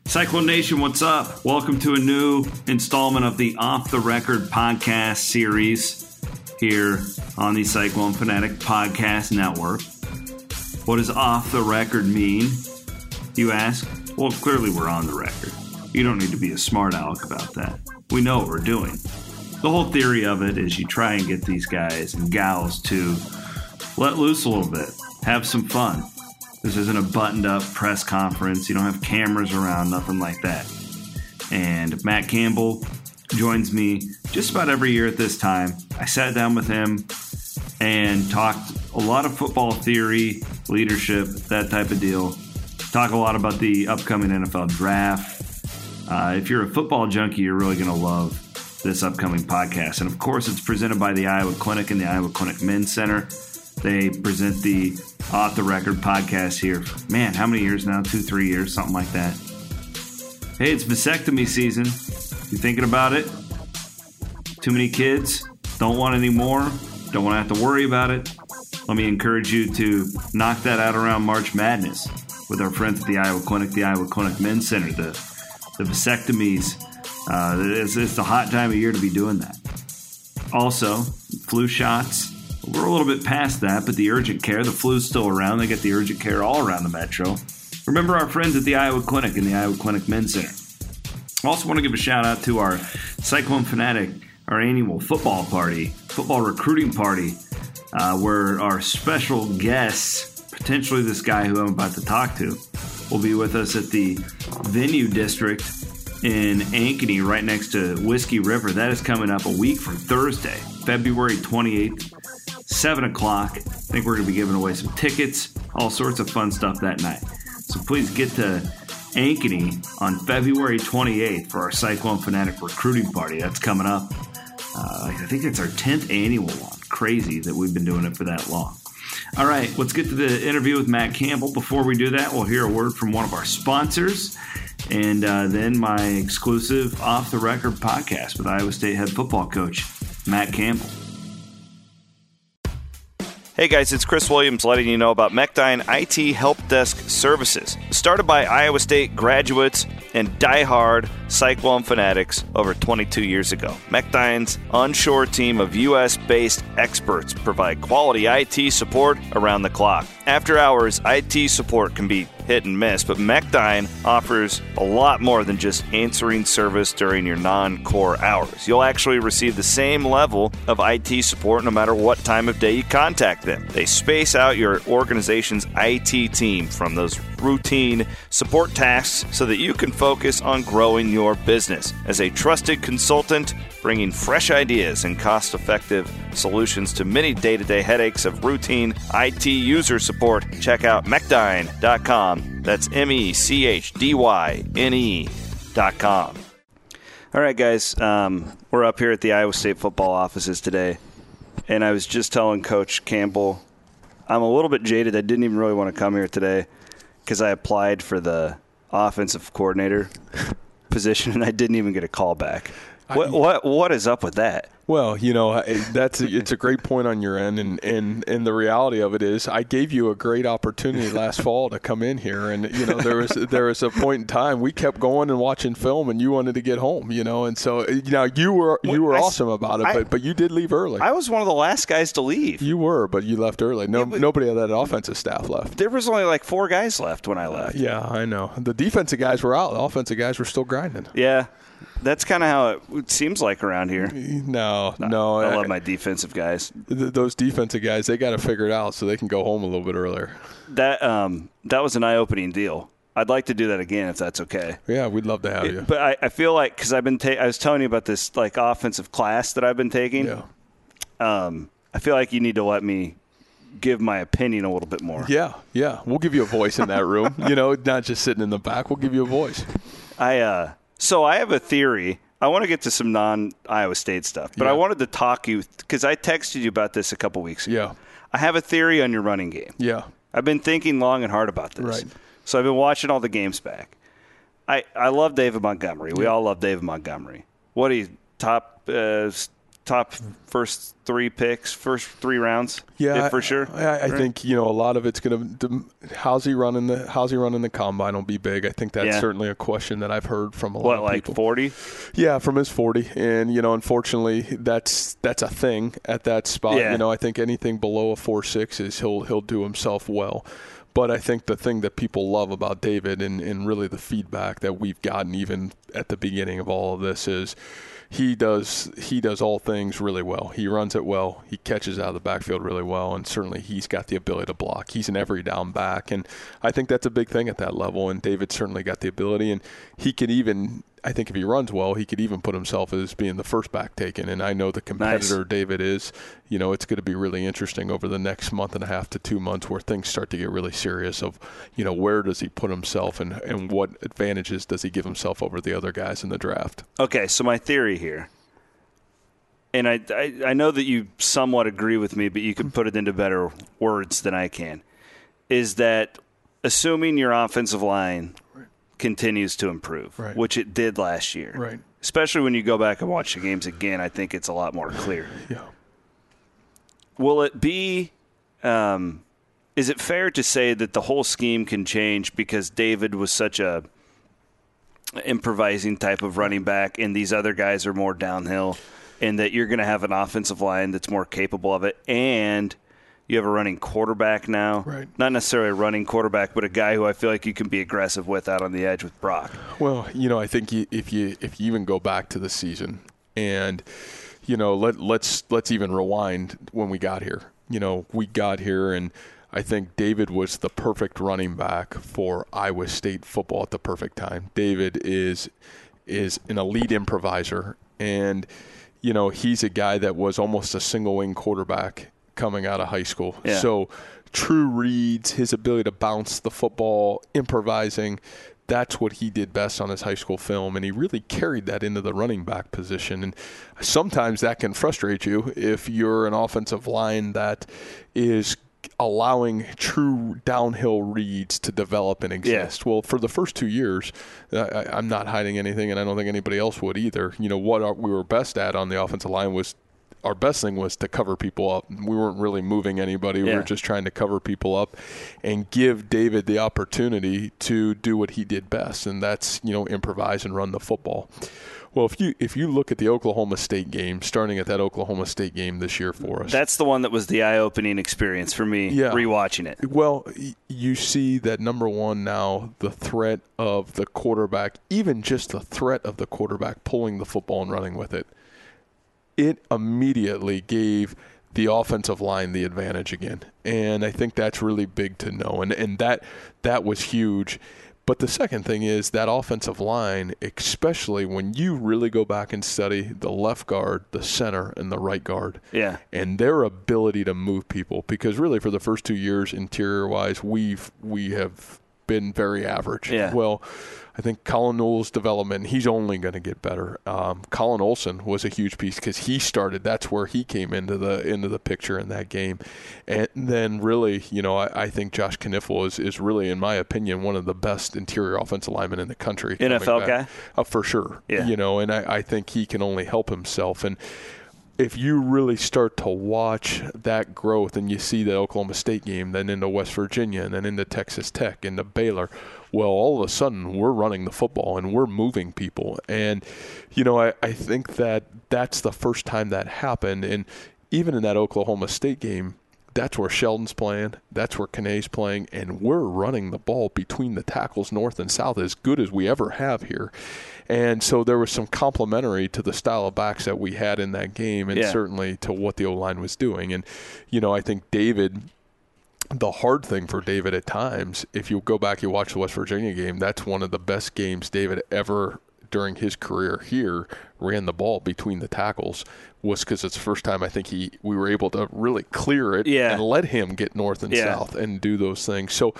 Cyclone Nation, what's up? Welcome to a new installment of the Off the Record podcast series here on the Cyclone Fanatic Podcast Network. What does off the record mean, you ask? Well, clearly we're on the record. You don't need to be a smart aleck about that. We know what we're doing. The whole theory of it is you try and get these guys and gals to let loose a little bit, have some fun. This isn't a buttoned-up press conference. You don't have cameras around, nothing like that. And Matt Campbell joins me just about every year at this time. I sat down with him and talked a lot of football theory, leadership, that type of deal. Talk a lot about the upcoming NFL draft. If you're a football junkie, you're really going to love this upcoming podcast. And, of course, it's presented by the Iowa Clinic and the Iowa Clinic Men's Center. They present the Off the Record podcast here. Man, how many years now? 2-3 years, something like that. Hey, it's vasectomy season. You thinking about it? Too many kids? Don't want any more? Don't want to have to worry about it? Let me encourage you to knock that out around March Madness with our friends at the Iowa Clinic Men's Center. The vasectomies, it's the hot time of year to be doing that. Also, flu shots. We're a little bit past that, but the urgent care, the flu's still around. They get the urgent care all around the metro. Remember our friends at the Iowa Clinic and the Iowa Clinic Men's Center. I also want to give a shout out to our Cyclone Fanatic, our annual football recruiting party, where our special guests, potentially this guy who I'm about to talk to, will be with us at the Venue District in Ankeny, right next to Whiskey River. That is coming up a week from Thursday, February 28th. 7 o'clock. I think we're going to be giving away some tickets, all sorts of fun stuff that night. So please get to Ankeny on February 28th for our Cyclone Fanatic recruiting party. That's coming up. I think it's our 10th annual one. Crazy that we've been doing it for that long. All right, let's get to the interview with Matt Campbell. Before we do that, we'll hear a word from one of our sponsors, and then my exclusive Off the Record podcast with Iowa State head football coach Matt Campbell. Hey guys, it's Chris Williams letting you know about Mechdyne IT Help Desk Services. Started by Iowa State graduates and diehard Cyclone fanatics over 22 years ago. Mechdyne's onshore team of U.S.-based experts provide quality IT support around the clock. After hours, IT support can be hit and miss, but Mechdyne offers a lot more than just answering service during your non-core hours. You'll actually receive the same level of IT support no matter what time of day you contact them. They space out your organization's IT team from those routine support tasks so that you can focus on growing your business. As a trusted consultant, bringing fresh ideas and cost-effective solutions to many day-to-day headaches of routine IT user support, check out Mechdyne.com. That's MECHDYNE.com. All right, guys, we're up here at the Iowa State football offices today, and I was just telling Coach Campbell, I'm a little bit jaded. I didn't even really want to come here today because I applied for the offensive coordinator position, and I didn't even get a call back. What is up with that? Well, it's a great point on your end, and the reality of it is, I gave you a great opportunity last fall to come in here, and there was a point in time we kept going and watching film, and you wanted to get home, and so you were awesome about it, but you did leave early. I was one of the last guys to leave. You were, but you left early. Nobody of that offensive staff left. There was only like 4 guys left when I left. Yeah, I know. The defensive guys were out. The offensive guys were still grinding. Yeah. That's kind of how it seems like around here. No. I love my defensive guys. Those defensive guys, they got to figure it out so they can go home a little bit earlier. That was an eye-opening deal. I'd like to do that again if that's okay. Yeah, we'd love to have you. But I feel like, because I was telling you about this like offensive class that I've been taking. Yeah. I feel like you need to let me give my opinion a little bit more. Yeah. We'll give you a voice in that room. Not just sitting in the back. We'll give you a voice. So I have a theory. I want to get to some non-Iowa State stuff, but I wanted to talk you because I texted you about this a couple weeks ago. Yeah. I have a theory on your running game. Yeah. I've been thinking long and hard about this. Right. So I've been watching all the games back. I love David Montgomery. We all love David Montgomery. What, he's top top first 3 picks, first 3 rounds? Yeah, for sure. I think a lot of it's going to how's he running the combine will be big. I think that's certainly a question that I've heard from a lot of people. 40? Yeah, from his 40, and unfortunately that's a thing at that spot. Yeah. I think anything below a 4.6 is he'll do himself well. But I think the thing that people love about David and really the feedback that we've gotten even at the beginning of all of this is he does all things really well. He runs it well. He catches out of the backfield really well, and certainly he's got the ability to block. He's an every down back, and I think that's a big thing at that level, and David certainly got the ability, and he could even – I think if he runs well, he could even put himself as being the first back taken. And I know the competitor Nice. David is, it's going to be really interesting over the next month and a half to 2 months where things start to get really serious of, where does he put himself and what advantages does he give himself over the other guys in the draft. Okay, so my theory here, and I know that you somewhat agree with me, but you can put it into better words than I can, is that assuming your offensive line continues to improve, right, which it did last year. Right. Especially when you go back and watch the games again, I think it's a lot more clear. Yeah. Will it be is it fair to say that the whole scheme can change because David was such a improvising type of running back and these other guys are more downhill, and that you're going to have an offensive line that's more capable of it, and you have a running quarterback now. Right. Not necessarily a running quarterback, but a guy who I feel like you can be aggressive with out on the edge with Brock. Well, I think if you even go back to the season and, let's even rewind when we got here. We got here and I think David was the perfect running back for Iowa State football at the perfect time. David is an elite improviser, and, he's a guy that was almost a single wing quarterback coming out of high school. Yeah. So true reads, his ability to bounce the football, improvising, that's what he did best on his high school film, and he really carried that into the running back position. And sometimes that can frustrate you if you're an offensive line that is allowing true downhill reads to develop and exist. Yeah. Well, for the first 2 years, I'm not hiding anything, and I don't think anybody else would either. What we were best at on the offensive line was our best thing was to cover people up. We weren't really moving anybody. We were just trying to cover people up and give David the opportunity to do what he did best, and that's, improvise and run the football. Well, if you look at the Oklahoma State game, starting at that Oklahoma State game this year for us. That's the one that was the eye-opening experience for me rewatching it. Well, you see that, number one, now the threat of the quarterback, even just the threat of the quarterback pulling the football and running with it, it immediately gave the offensive line the advantage again. And I think that's really big to know. And that was huge. But the second thing is that offensive line, especially when you really go back and study the left guard, the center, and the right guard, and their ability to move people. Because really for the first 2 years, interior-wise, we have been very average. Yeah. Well, I think Colin Newell's development, he's only going to get better. Colin Olson was a huge piece because he started. That's where he came into the picture in that game. And then really, I think Josh Kniffel is really, in my opinion, one of the best interior offensive linemen in the country. NFL guy? For sure. Yeah. And I think he can only help himself. And if you really start to watch that growth and you see the Oklahoma State game, then into West Virginia, and then into Texas Tech, into Baylor, well, all of a sudden we're running the football and we're moving people. And, I think that's the first time that happened. And even in that Oklahoma State game, that's where Sheldon's playing, that's where Kanae's playing, and we're running the ball between the tackles north and south as good as we ever have here. And so there was some complementary to the style of backs that we had in that game, and certainly to what the O-line was doing. And, I think David, the hard thing for David at times, if you go back, you watch the West Virginia game, that's one of the best games David ever during his career here ran the ball between the tackles, was because it's the first time I think we were able to really clear it and let him get north and south and do those things. So,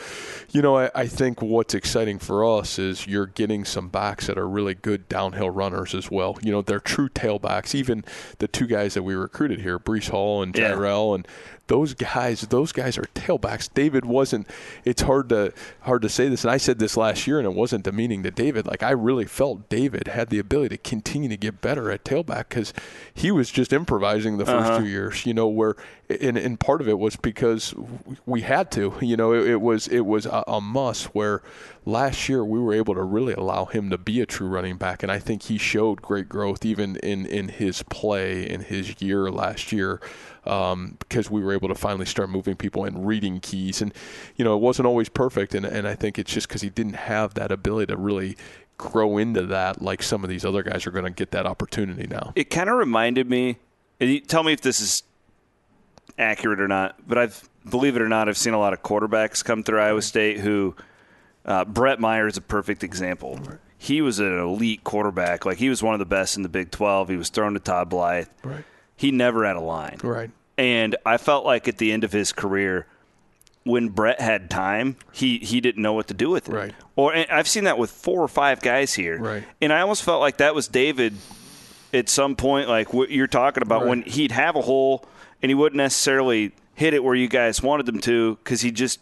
I think what's exciting for us is you're getting some backs that are really good downhill runners as well. They're true tailbacks. Even the two guys that we recruited here, Breece Hall and Tyrell, and those guys are tailbacks. David wasn't. It's hard to say this, and I said this last year, and it wasn't demeaning to David. Like, I really felt David had the ability to continue to get better at tailback because he was just improvising the first 2 years, where and part of it was because we had to, it was a must, where last year we were able to really allow him to be a true running back. And I think he showed great growth even in his play in his year last year. Because we were able to finally start moving people and reading keys. And, it wasn't always perfect, and I think it's just because he didn't have that ability to really grow into that like some of these other guys are going to get that opportunity now. It kind of reminded me, and you tell me if this is accurate or not, but believe it or not, I've seen a lot of quarterbacks come through Iowa State who Brett Meyer is a perfect example. Right. He was an elite quarterback. Like, he was one of the best in the Big 12. He was thrown to Todd Blythe. Right. He never had a line. Right. And I felt like at the end of his career, when Brett had time, he didn't know what to do with it. Right. And I've seen that with 4 or 5 guys here. Right. And I almost felt like that was David at some point, like what you're talking about, when he'd have a hole and he wouldn't necessarily hit it where you guys wanted him to because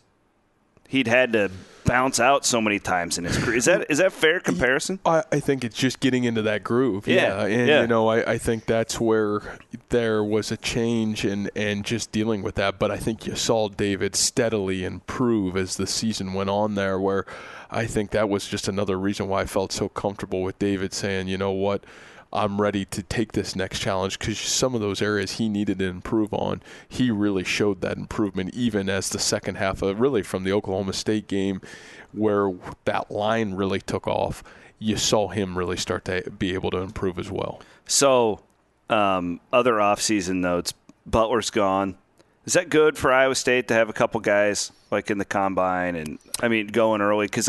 he'd had to bounce out so many times in his career. Is that a fair comparison? I think it's just getting into that groove. Yeah. And, I think that's where there was a change and just dealing with that. But I think you saw David steadily improve as the season went on there, where I think that was just another reason why I felt so comfortable with David saying, you know what, I'm ready to take this next challenge, because some of those areas he needed to improve on, he really showed that improvement even as the second half of really from the Oklahoma State game where that line really took off. You saw him really start to be able to improve as well. So other offseason notes, Butler's gone. Is that good for Iowa State to have a couple guys like in the combine and, going early? Because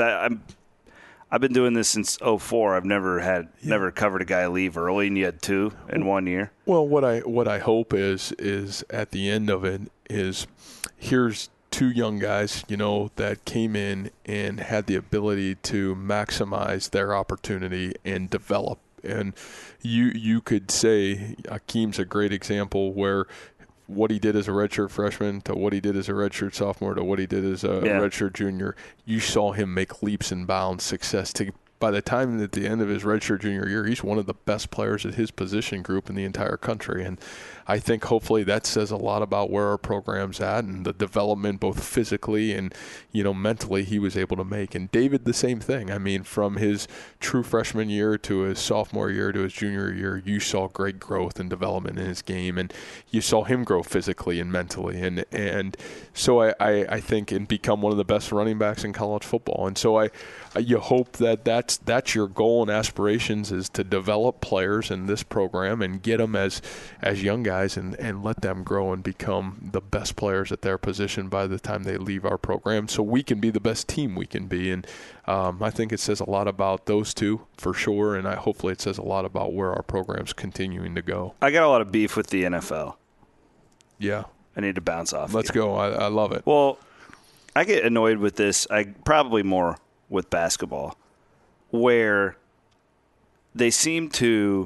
I've been doing this since 2004. I've never covered a guy leave early, and you had 2 in 1 year. Well, what I hope is at the end of it is here's 2 young guys, that came in and had the ability to maximize their opportunity and develop. And you could say Akeem's a great example where what he did as a redshirt freshman to what he did as a redshirt sophomore to what he did as a redshirt junior, you saw him make leaps and bounds success. By the time at the end of his redshirt junior year, he's one of the best players at his position group in the entire country. And I think hopefully that says a lot about where our program's at and the development both physically and, mentally he was able to make. And David, the same thing. From his true freshman year to his sophomore year to his junior year, you saw great growth and development in his game. And you saw him grow physically and mentally. And so I think and become one of the best running backs in college football. And so you hope that that's your goal and aspirations, is to develop players in this program and get them as young guys and let them grow and become the best players at their position by the time they leave our program, so we can be the best team we can be. And I think it says a lot about those 2 for sure, and hopefully it says a lot about where our program's continuing to go. I got a lot of beef with the NFL. Yeah. I need to bounce off. Let's go. I love it. Well, I get annoyed with this. Probably more with basketball, where they seem to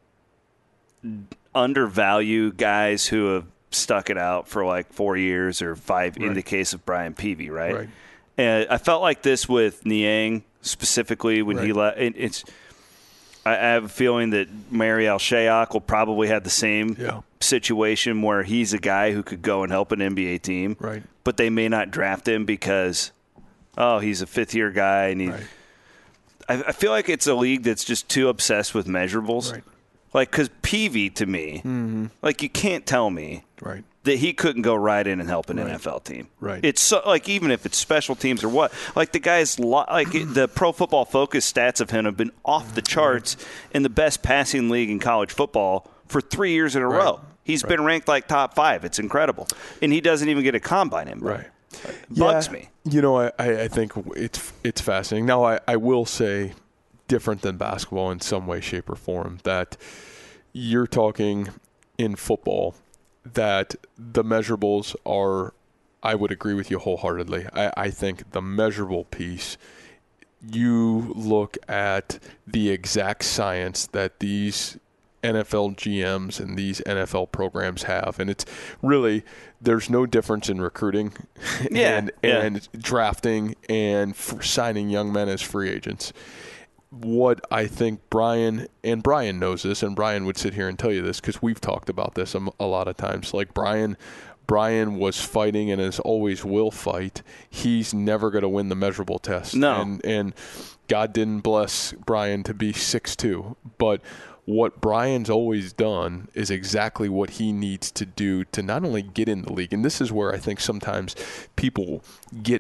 undervalue guys who have stuck it out for like 4 years or 5 in the case of Brian Peavy, right? And I felt like this with Niang specifically when he left. I have a feeling that Mary Al-Shayok will probably have the same situation where he's a guy who could go and help an NBA team, but they may not draft him because, he's a 5th-year guy. And I feel like it's a league that's just too obsessed with measurables. Right. Like, because Peavy, to me, like, you can't tell me that he couldn't go right in and help an NFL team. Right. It's so, like, even if it's special teams or what, like, the guy's, like, the Pro Football Focus stats of him have been off the charts in the best passing league in college football for 3 years in a row. He's been ranked, like, top 5. It's incredible. And he doesn't even get a combine in. Bugs me. I think it's fascinating. Now, I will say, different than basketball in some way, shape, or form, that you're talking in football that the measurables are, I would agree with you wholeheartedly. I think the measurable piece, you look at the exact science that these NFL GMs and these NFL programs have, and it's really, there's no difference in recruiting and drafting and signing young men as free agents. what I think Brian knows this, and Brian would sit here and tell you this because we've talked about this a lot of times. Like Brian was fighting and as always will fight. He's never going to win the measurable test. No. And God didn't bless Brian to be 6'2", but what Brian's always done is exactly what he needs to do to not only get in the league, and this is where I think sometimes people get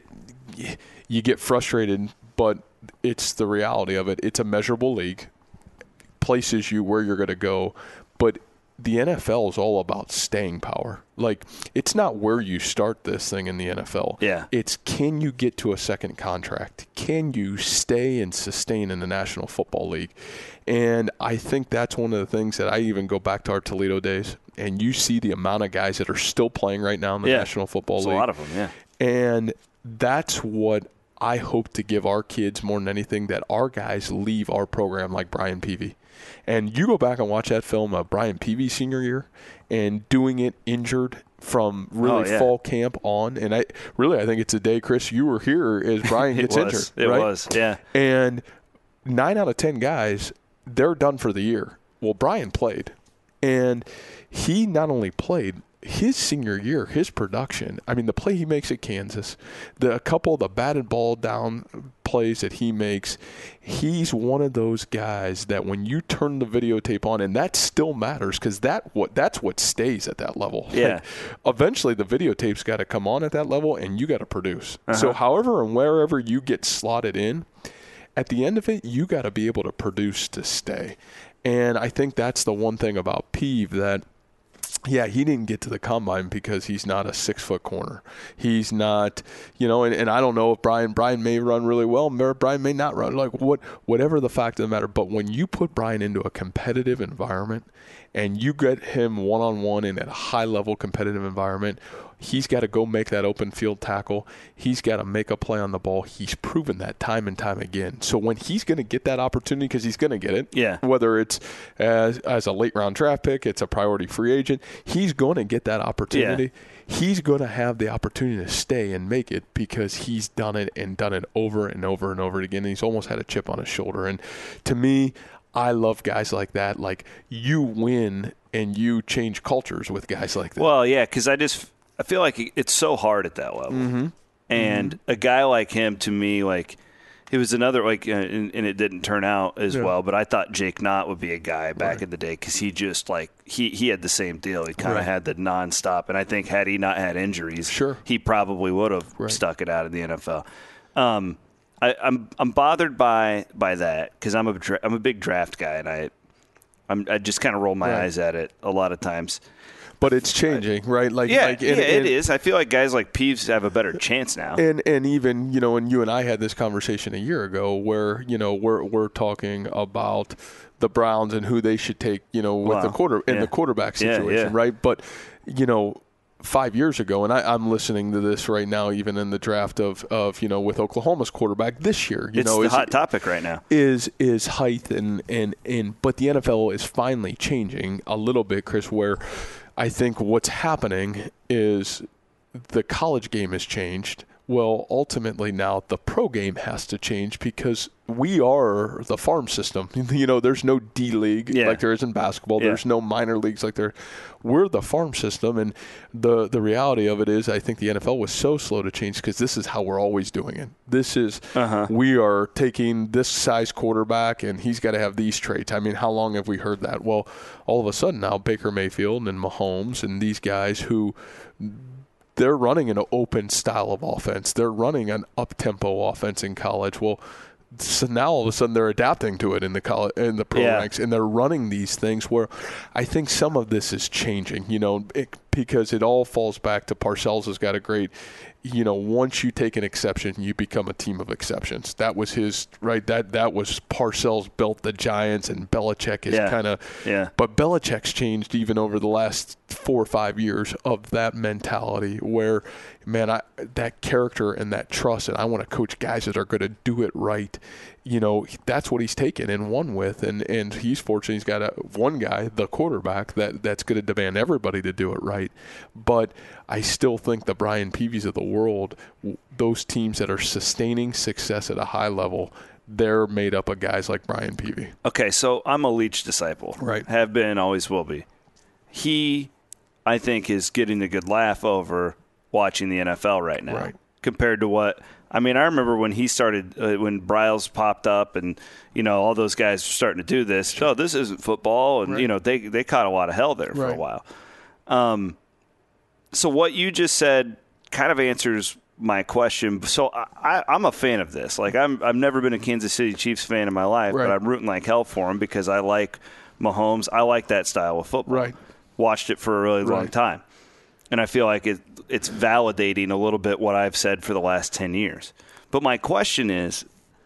frustrated, but it's the reality of it. It's a measurable league, places you where you're going to go, but the NFL is all about staying power. Like, it's not where you start this thing in the NFL. Yeah. It's can you get to a second contract? Can you stay and sustain in the National Football League? And I think that's one of the things that I even go back to our Toledo days, and you see the amount of guys that are still playing right now in the National Football League. A lot of them, yeah. And that's what I hope to give our kids more than anything, that our guys leave our program like Brian Peavy. And you go back and watch that film of Brian Peavy's senior year and doing it injured from fall camp on. And I think it's a day, Chris, you were here as Brian gets injured. It was, yeah. And 9 out of 10 guys, they're done for the year. Well, Brian played. And he not only played, his senior year, his production, I mean, the play he makes at Kansas, a couple of the batted ball down plays that he makes, he's one of those guys that when you turn the videotape on, and that still matters because that's what stays at that level. Yeah. Like, eventually the videotape's got to come on at that level, and you got to produce. So however and wherever you get slotted in, at the end of it, you got to be able to produce to stay. And I think that's the one thing about Peeve that, yeah, he didn't get to the combine because he's not a 6-foot corner. He's not, and I don't know if Brian may run really well. Brian may not run. Like whatever the fact of the matter. But when you put Brian into a competitive environment and you get him one-on-one in a high-level competitive environment, he's got to go make that open field tackle. He's got to make a play on the ball. He's proven that time and time again. So when he's going to get that opportunity, because he's going to get it, whether it's as a late-round draft pick, it's a priority free agent, he's going to get that opportunity. Yeah. He's going to have the opportunity to stay and make it because he's done it over and over and over again. And he's almost had a chip on his shoulder. And to me, I love guys like that. Like, you win and you change cultures with guys like that. Well, yeah, because I feel like it's so hard at that level. Mm-hmm. And a guy like him, to me, like, it was another, like, and it didn't turn out as well, but I thought Jake Knott would be a guy back in the day because he just, like, he had the same deal. He kind of had the nonstop. And I think had he not had injuries, he probably would have stuck it out in the NFL. I'm bothered by that because I'm a big draft guy, and I just kind of roll my eyes at it a lot of times. But it's changing, right? It is. I feel like guys like Peeves have a better chance now. And even, and you and I had this conversation a year ago where, we're talking about the Browns and who they should take, with the quarterback situation, right? But, 5 years ago, and I'm listening to this right now, even in the draft of with Oklahoma's quarterback this year. It's the hot topic right now. Is height and but the NFL is finally changing a little bit, Chris, where I think what's happening is the college game has changed. Well, ultimately now the pro game has to change because we are the farm system. There's no D League like there is in basketball. There's no minor leagues like there. We're the farm system, and the reality of it is I think the NFL was so slow to change because this is how we're always doing it. This is we are taking this size quarterback, and he's got to have these traits. I mean, how long have we heard that? Well, all of a sudden now Baker Mayfield and Mahomes and these guys who – they're running an open style of offense. They're running an up-tempo offense in college. Well, so now all of a sudden they're adapting to it in the pro ranks, and they're running these things where I think some of this is changing, because it all falls back to Parcells has got a great, once you take an exception, you become a team of exceptions. That was his, right? That was Parcells built the Giants, and Belichick is kind of, but Belichick's changed even over the last 4 or 5 years of that mentality where, man, that character and that trust, and I want to coach guys that are going to do it right. That's what he's taken and won with, and he's fortunate he's got one guy, the quarterback, that's going to demand everybody to do it right. But I still think the Brian Peavies of the world, those teams that are sustaining success at a high level, they're made up of guys like Brian Peavy. Okay, so I'm a Leach disciple. Right. Have been, always will be. He, I think, is getting a good laugh over watching the NFL right now. Right. Compared to what – I mean, I remember when he started when Bryles popped up and, all those guys were starting to do this. Oh, this isn't football. And, right. They caught a lot of hell there for a while. So what you just said kind of answers my question. So I'm a fan of this. Like, I've never been a Kansas City Chiefs fan in my life, right. but I'm rooting like hell for him because I like Mahomes. I like that style of football. Right. Watched it for a really long time. And I feel like it's validating a little bit what I've said for the last 10 years. But my question is,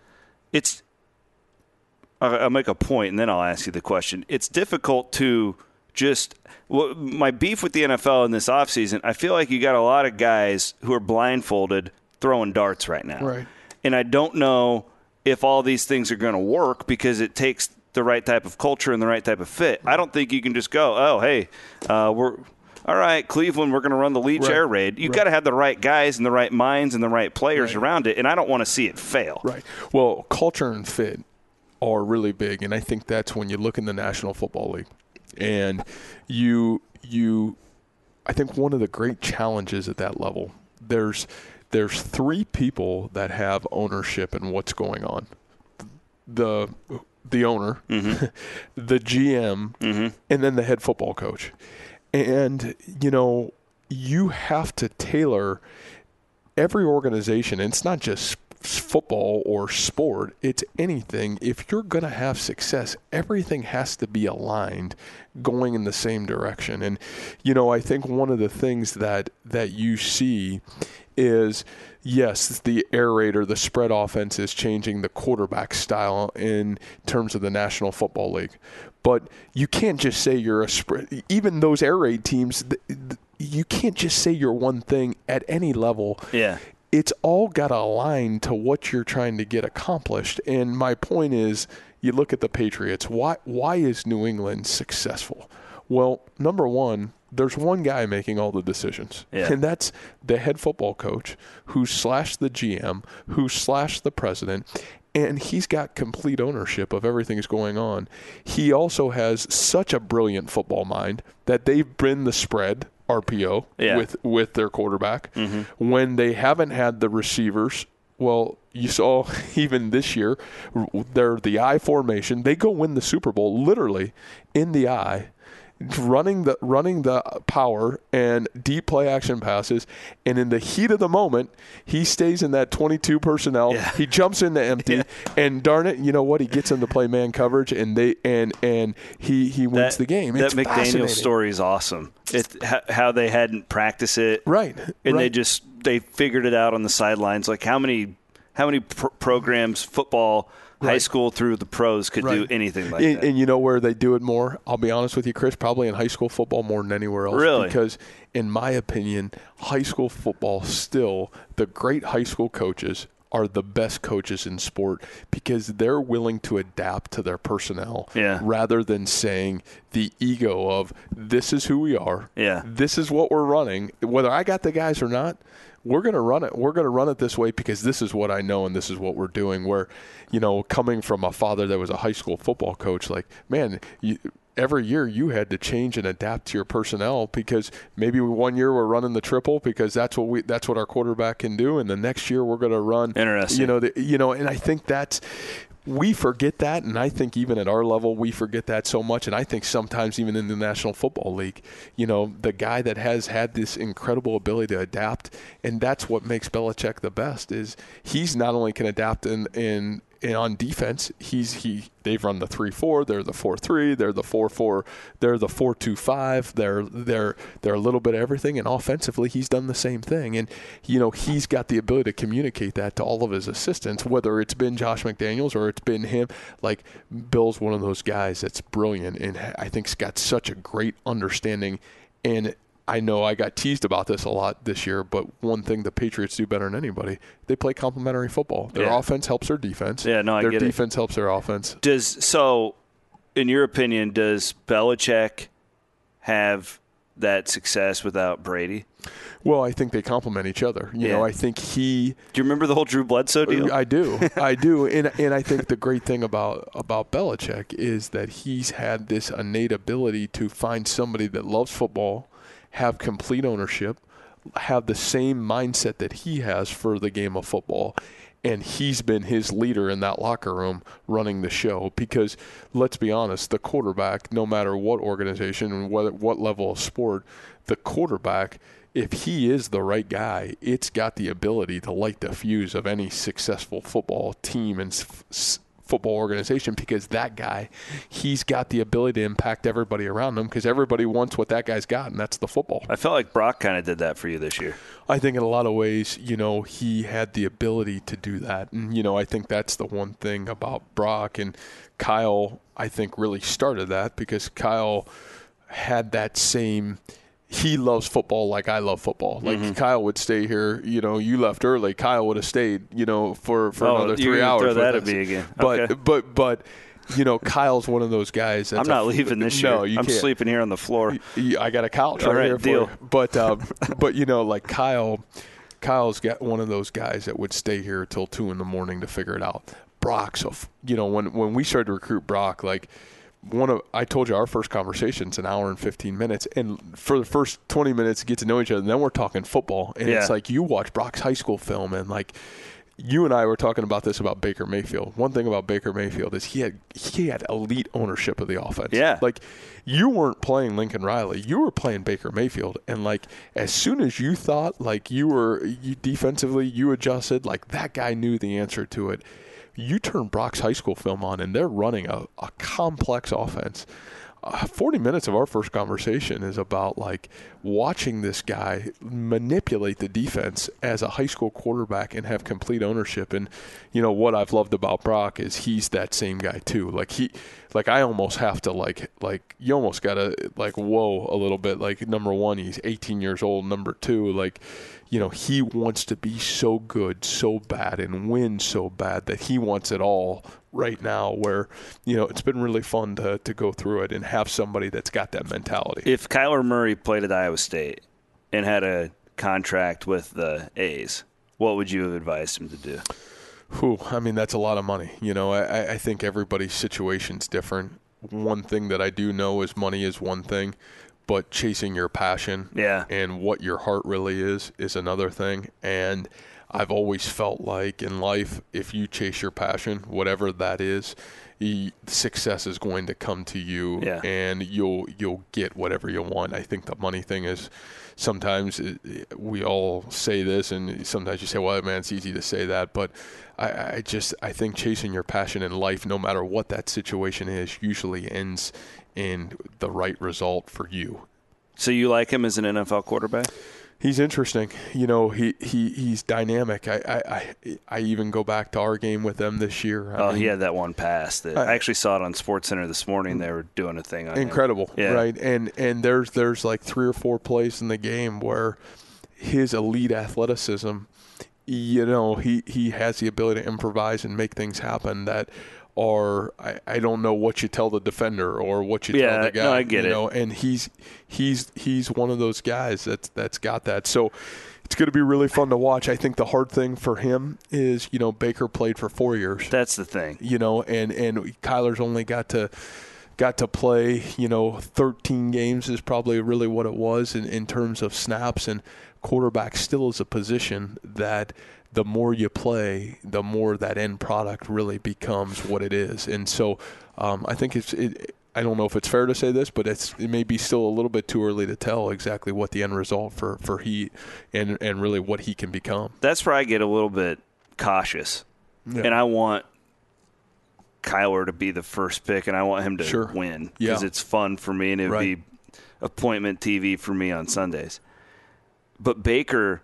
I'll make a point and then I'll ask you the question. It's difficult to just my beef with the NFL in this offseason, I feel like you got a lot of guys who are blindfolded throwing darts right now. Right. And I don't know if all these things are going to work because it takes the right type of culture and the right type of fit. I don't think you can just go, oh, hey, we're all right, Cleveland, we're going to run the Leach air raid. You've got to have the right guys and the right minds and the right players around it, and I don't want to see it fail. Right. Well, culture and fit are really big, and I think that's when you look in the National Football League. And I think one of the great challenges at that level, there's three people that have ownership in what's going on. The owner, mm-hmm. the GM, mm-hmm. and then the head football coach. And, you have to tailor every organization. And it's not just football or sport. It's anything. If you're going to have success, everything has to be aligned going in the same direction. And, I think one of the things that you see is, yes, the air raid or the spread offense is changing the quarterback style in terms of the National Football League. But you can't just say you're a spread. Even those air raid teams, you can't just say you're one thing at any level. Yeah. It's all got to align to what you're trying to get accomplished. And my point is, you look at the Patriots. Why is New England successful? Well, number one, there's one guy making all the decisions. Yeah. And that's the head football coach who / the GM, who / the president. And he's got complete ownership of everything that's going on. He also has such a brilliant football mind that they've been the spread RPO with their quarterback. Mm-hmm. When they haven't had the receivers, well, you saw even this year, they're the I formation. They go win the Super Bowl literally in the I, running the power and deep play action passes, and in the heat of the moment, he stays in that 22 personnel. Yeah. He jumps into empty, and darn it, you know what? He gets them to play man coverage, and he wins the game. That McDaniel story is awesome. How they hadn't practiced it, right? And they figured it out on the sidelines. Like how many programs football. High school through the pros could do anything like that. And you know where they do it more? I'll be honest with you, Chris, probably in high school football more than anywhere else. Really? Because in my opinion, high school football still, the great high school coaches are the best coaches in sport because they're willing to adapt to their personnel rather than saying the ego of this is who we are, this is what we're running, whether I got the guys or not. We're going to run it. We're going to run it this way because this is what I know and this is what we're doing. Where, coming from a father that was a high school football coach, like, man, every year you had to change and adapt to your personnel because maybe one year we're running the triple because that's what our quarterback can do, and the next year we're going to run. Interesting. And I think we forget that, and I think even at our level we forget that so much, and I think sometimes even in the National Football League, the guy that has had this incredible ability to adapt, and that's what makes Belichick the best, is he's not only can adapt in on defense, they've run the 3-4, they're the 4-3, they're the 4-4, they're the 4-2-5, they're a little bit of everything, and offensively he's done the same thing, and he's got the ability to communicate that to all of his assistants, whether it's been Josh McDaniels or it's been him. Like, Bill's one of those guys that's brilliant, and I think's got such a great understanding. And I know I got teased about this a lot this year, but one thing the Patriots do better than anybody, they play complementary football. Their offense helps their defense. Yeah, no, I get it. Their defense helps their offense. So, in your opinion, does Belichick have that success without Brady? Well, I think they complement each other. You know, I think he. Do you remember the whole Drew Bledsoe deal? I do, and I think the great thing about Belichick is that he's had this innate ability to find somebody that loves football, have complete ownership, have the same mindset that he has for the game of football. And he's been his leader in that locker room running the show because, let's be honest, the quarterback, no matter what organization and what level of sport, the quarterback, if he is the right guy, it's got the ability to light the fuse of any successful football team and football organization because that guy, he's got the ability to impact everybody around him because everybody wants what that guy's got, and that's the football. I felt like Brock kind of did that for you this year. I think in a lot of ways, you know, he had the ability to do that. And, you know, I think that's the one thing about Brock. And Kyle, I think, really started that because Kyle had that same – he loves football like I love football. Like Kyle would stay here, you know, you left early. Kyle would have stayed, you know, for another 3 hours. Throw that at me again. Okay. But you know, Kyle's one of those guys. That's I'm not leaving this year. No, I'm sleeping here on the floor. I got a couch right here deal. For you. But you know, like Kyle's got one of those guys that would stay here till 2 a.m. to figure it out. Brock's, you know, when we started to recruit Brock, like. I told you our first conversation's an hour and 15 minutes, and for the first 20 minutes, get to know each other, and then we're talking football. And it's like you watch Brock's high school film, and like you and I were talking about this about Baker Mayfield. One thing about Baker Mayfield is he had elite ownership of the offense. Yeah. Like you weren't playing Lincoln Riley, you were playing Baker Mayfield, and like as soon as you thought like you defensively, you adjusted, like that guy knew the answer to it. You turn Brock's high school film on, and they're running a complex offense. 40 minutes of our first conversation is about, like, watching this guy manipulate the defense as a high school quarterback and have complete ownership. And, you know, what I've loved about Brock is he's that same guy, too. Like, I almost have to, like you almost got to, like, whoa a little bit. Like, number one, he's 18 years old. Number two, like, you know, he wants to be so good, so bad, and win so bad that he wants it all right now, where, you know, it's been really fun to go through it and have somebody that's got that mentality. If Kyler Murray played at Iowa State and had a contract with the A's, what would you have advised him to do? I mean, that's a lot of money. You know, I think everybody's situation's different. One thing that I do know is money is one thing, but chasing your passion and what your heart really is another thing. And I've always felt like in life, if you chase your passion, whatever that is, success is going to come to you, and you'll get whatever you want. I think the money thing is sometimes we all say this, and sometimes you say, well, man, it's easy to say that. But I think chasing your passion in life, no matter what that situation is, usually ends in the right result for you. So you like him as an NFL quarterback? He's interesting. You know, he's dynamic. I even go back to our game with them this year. I mean, he had that one pass that I actually saw it on SportsCenter this morning. They were doing a thing on incredible, right? And there's like 3 or 4 plays in the game where his elite athleticism, you know, he has the ability to improvise and make things happen that are I don't know what you tell the defender or what you tell the guy. No, I get it. And he's one of those guys that's got that. So it's going to be really fun to watch. I think the hard thing for him is, you know, Baker played for 4 years. That's the thing. You know, and Kyler's only got to play, you know, 13 games is probably really what it was in terms of snaps, and quarterback still is a position that the more you play, the more that end product really becomes what it is. And so I think I don't know if it's fair to say this, but it may be still a little bit too early to tell exactly what the end result for he and really what he can become. That's where I get a little bit cautious. Yeah. And I want Kyler to be the first pick, and I want him to win because it's fun for me, and it would be appointment TV for me on Sundays. But Baker,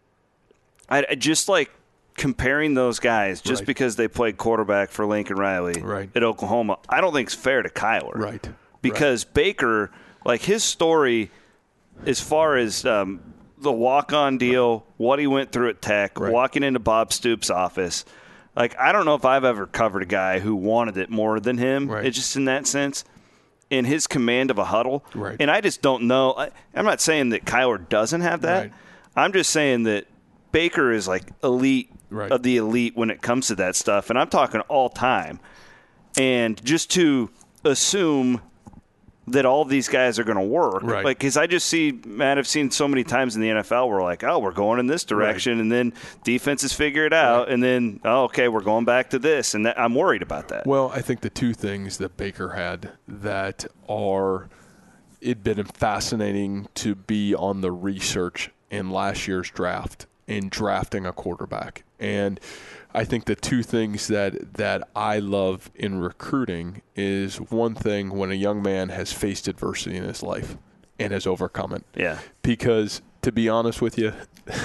I just like comparing those guys just because they played quarterback for Lincoln Riley at Oklahoma. I don't think it's fair to Kyler. Right. Because Baker, like his story as far as the walk-on deal, what he went through at Tech, walking into Bob Stoops' office, like I don't know if I've ever covered a guy who wanted it more than him. It's just in that sense. in his command of a huddle. Right. And I just don't know. I'm not saying that Kyler doesn't have that. Right. I'm just saying that Baker is like elite Right. of the elite when it comes to that stuff. And I'm talking all time. And just to assume that all of these guys are going to work. Right. Like, because I just see, Matt, I've seen so many times in the NFL where like, oh, we're going in this direction, Right. and then defenses figure it out, Right. and then, oh, okay, we're going back to this, and I'm worried about that. Well, I think the two things that Baker had that are it'd been fascinating to be on the research in last year's draft in drafting a quarterback. And I think the two things that I love in recruiting is one thing when a young man has faced adversity in his life and has overcome it. Yeah. Because to be honest with you,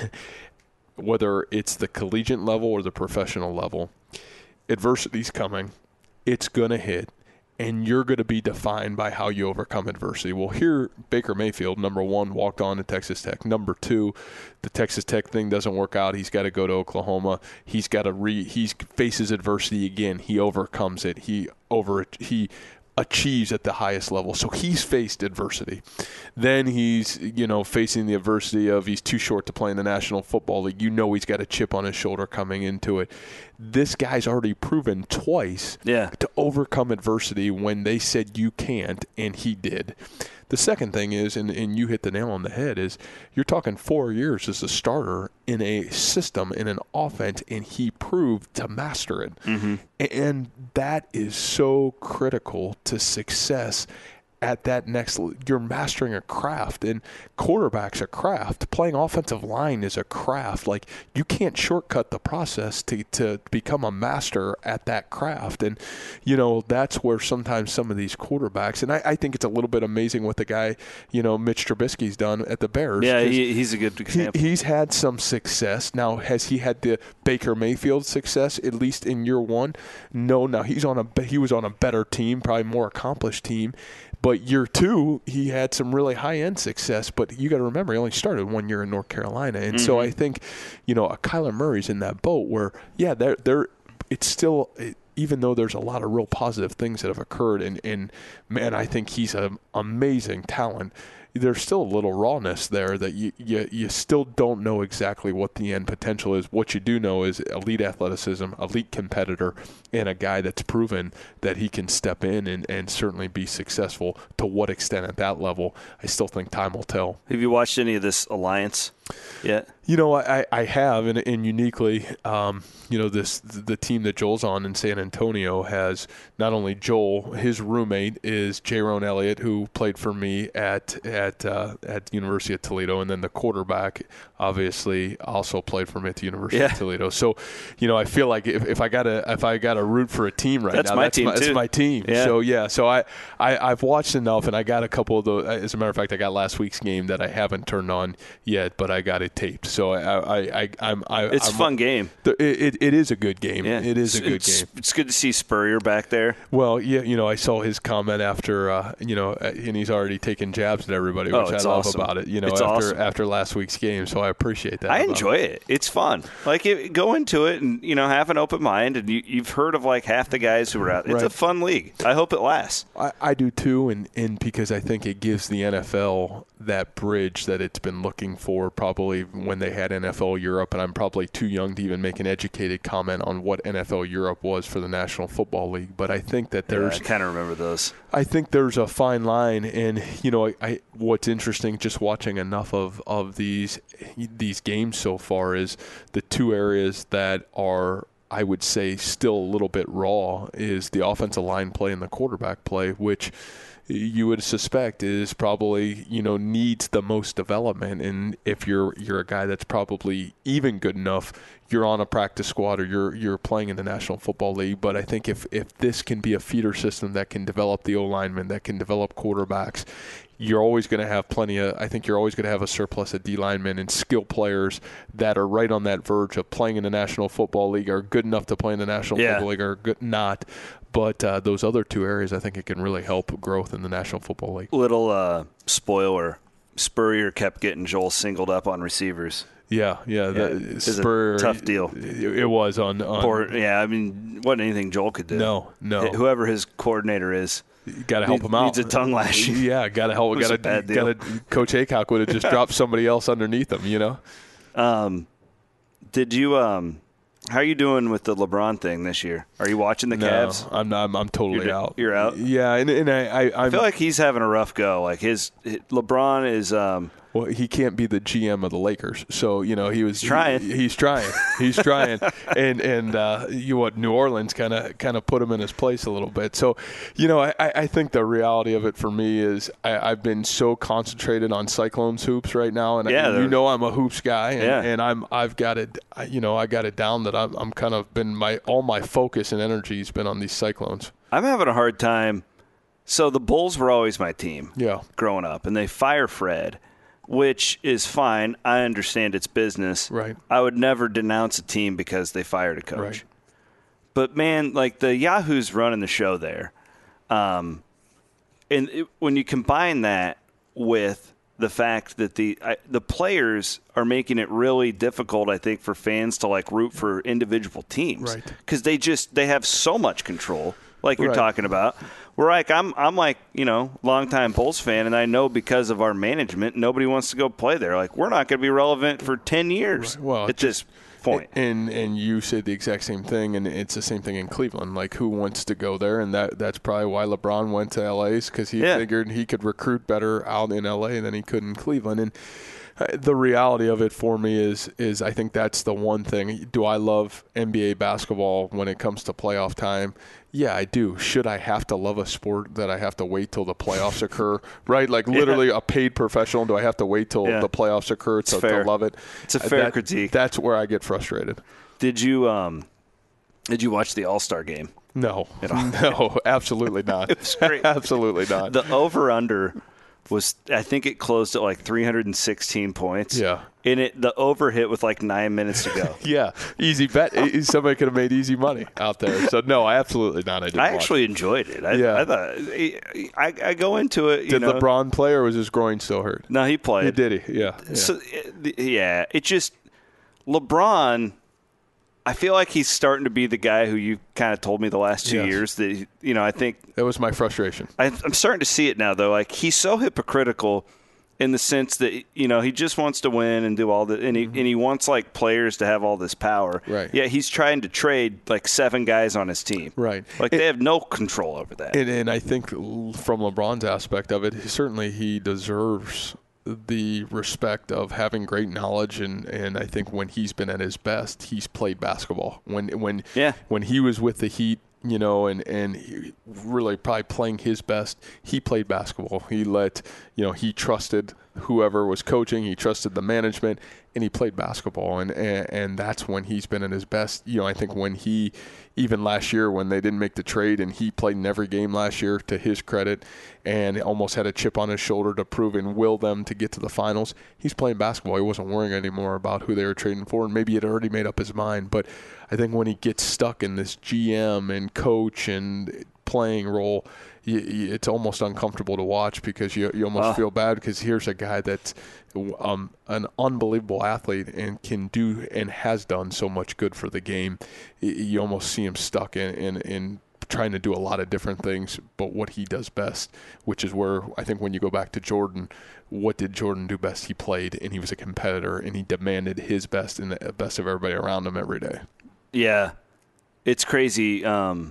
whether it's the collegiate level or the professional level, adversity's coming. It's going to hit. And you're going to be defined by how you overcome adversity. Well, here, Baker Mayfield, number one, walked on to Texas Tech. Number two, the Texas Tech thing doesn't work out. He's got to go to Oklahoma. He faces adversity again. He overcomes it. He achieves at the highest level. So he's faced adversity. Then he's, facing the adversity of he's too short to play in the National Football League. He's got a chip on his shoulder coming into it. This guy's already proven twice to overcome adversity when they said you can't, and he did. The second thing is, and you hit the nail on the head, is you're talking 4 years as a starter in a system, in an offense, and he proved to master it. Mm-hmm. And that is so critical to success at that next – you're mastering a craft, and quarterback's a craft. Playing offensive line is a craft. Like, you can't shortcut the process to become a master at that craft. And, that's where sometimes some of these quarterbacks – and I think it's a little bit amazing what the guy, Mitch Trubisky's done at the Bears. Yeah, he's a good example. He's had some success. Now, has he had the Baker Mayfield success, at least in year one? No. Now, he was on a better team, probably more accomplished team. But year two, he had some really high-end success. But you got to remember, he only started 1 year in North Carolina. And so I think, a Kyler Murray's in that boat where, it's still even though there's a lot of real positive things that have occurred. And man, I think he's an amazing talent. There's still a little rawness there that you still don't know exactly what the end potential is. What you do know is elite athleticism, elite competitor, and a guy that's proven that he can step in and certainly be successful. To what extent at that level, I still think time will tell. Have you watched any of this Alliance yet? I have, and uniquely, the team that Joel's on in San Antonio has not only Joel, his roommate is Jaron Elliott, who played for me at University of Toledo, and then the quarterback obviously also played for me at the University of Toledo. So, I feel like if I gotta root for a team right now, that's my team. Yeah. So I've watched enough, and I got a couple of those. As a matter of fact, I got last week's game that I haven't turned on yet, but I got it taped. So it's a fun game. It is a good game. Yeah. It is a good game. It's good to see Spurrier back there. Well, yeah, I saw his comment after, and he's already taken jabs at everybody, which I love awesome. about it. After last week's game. So I appreciate that. I enjoy it. It's fun. Like go into it and have an open mind. And you've heard of like half the guys who are out. It's a fun league. I hope it lasts. I do too, and because I think it gives the NFL that bridge that it's been looking for probably when they had NFL Europe, and I'm probably too young to even make an educated comment on what NFL Europe was for the National Football League. But I think that there's I kind of remember those. I think there's a fine line, and what's interesting just watching enough of these games so far is the two areas that are, I would say, still a little bit raw is the offensive line play and the quarterback play, which you would suspect is probably, needs the most development. And if you're a guy that's probably even good enough, you're on a practice squad or you're playing in the National Football League. But I think if this can be a feeder system that can develop the O-linemen, that can develop quarterbacks, you're always going to have you're always going to have a surplus of D-linemen and skill players that are right on that verge of playing in the National Football League, are good enough to play in the National Football League, or good not. But those other two areas, I think it can really help growth in the National Football League. Little spoiler. Spurrier kept getting Joel singled up on receivers. Yeah. It was a tough deal. It was on I mean, wasn't anything Joel could do. No. Whoever his coordinator is, you got to help him out. Needs a tongue lashing. Yeah, got to help. Coach Aycock would have just dropped somebody else underneath him. You know. Did you? How are you doing with the LeBron thing this year? Are you watching the Cavs? I'm totally out. You're out. Yeah, and I feel like he's having a rough go. Like LeBron is. Well, he can't be the GM of the Lakers, so he's trying. He's trying, and New Orleans kind of put him in his place a little bit. So, I think the reality of it for me is I've been so concentrated on Cyclones hoops right now, and I'm a hoops guy, and I've got it, I got it down that I'm kind of been all my focus and energy has been on these Cyclones. I'm having a hard time. So the Bulls were always my team, growing up, and they fire Fred. Which is fine. I understand it's business. Right. I would never denounce a team because they fired a coach. Right. But, man, like the Yahoo's running the show there. When you combine that with the fact that the players are making it really difficult, I think, for fans to, like, root for individual teams. Right. Because they have so much control, like you're talking about. We're like, I'm like, longtime Bulls fan, and I know because of our management, nobody wants to go play there. Like, we're not going to be relevant for 10 years at this point. And you said the exact same thing, and it's the same thing in Cleveland. Like, who wants to go there? And that's probably why LeBron went to L.A. because he figured he could recruit better out in L.A. than he could in Cleveland. And the reality of it for me is I think that's the one thing. Do I love NBA basketball when it comes to playoff time? Yeah, I do. Should I have to love a sport that I have to wait till the playoffs occur? Right? Like literally a paid professional, do I have to wait till the playoffs occur to love it? It's a fair critique. That's where I get frustrated. Did you watch the All-Star game? No. No, absolutely not. It was great. Absolutely not. The over-under was, I think it closed at like 316 points. Yeah. And the over hit with like 9 minutes to go. Yeah. Easy bet. Somebody could have made easy money out there. So, no, absolutely not. I actually enjoed it. I thought I go into it. Did LeBron play or was his groin still hurt? No, he played. Did he? Yeah. So, it just – LeBron – I feel like he's starting to be the guy who you kind of told me the last 2 years that, I think. That was my frustration. I'm starting to see it now, though. Like, he's so hypocritical in the sense that, he just wants to win and do all the, and he wants, like, players to have all this power. Right. Yeah, he's trying to trade, like, 7 guys on his team. Right. Like, they have no control over that. And I think from LeBron's aspect of it, certainly he deserves the respect of having great knowledge, and I think when he's been at his best, he's played basketball. When he was with the Heat, and he really probably playing his best, he played basketball. He he trusted whoever was coaching, he trusted the management, and he played basketball. And that's when he's been at his best. I think when he, even last year when they didn't make the trade and he played in every game last year, to his credit, and almost had a chip on his shoulder to prove and will them to get to the finals, he's playing basketball. He wasn't worrying anymore about who they were trading for, and maybe he had already made up his mind. But I think when he gets stuck in this GM and coach and playing role, it's almost uncomfortable to watch because you almost feel bad because here's a guy that's an unbelievable athlete and can do and has done so much good for the game. You almost see him stuck in trying to do a lot of different things, but what he does best, which is where I think when you go back to Jordan, what did Jordan do best? He played, and he was a competitor, and he demanded his best and the best of everybody around him every day. Yeah, it's crazy. The